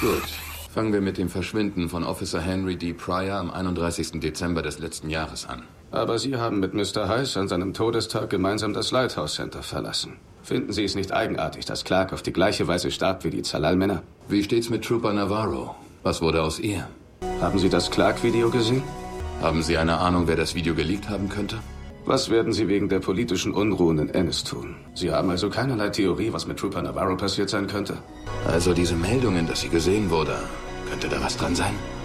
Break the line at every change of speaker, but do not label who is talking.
Gut. Fangen wir mit dem Verschwinden von Officer Henry D. Pryor am 31. Dezember des letzten Jahres an.
Aber Sie haben mit Mr. Heiss an seinem Todestag gemeinsam das Lighthouse Center verlassen. Finden Sie es nicht eigenartig, dass Clark auf die gleiche Weise starb wie die Zalal-Männer?
Wie steht's mit Trooper Navarro? Was wurde aus ihr?
Haben Sie das Clark-Video gesehen?
Haben Sie eine Ahnung, wer das Video geleakt haben könnte?
Was werden Sie wegen der politischen Unruhen in Ennis tun? Sie haben also keinerlei Theorie, was mit Trooper Navarro passiert sein könnte?
Also diese Meldungen, dass sie gesehen wurde, könnte da was dran sein?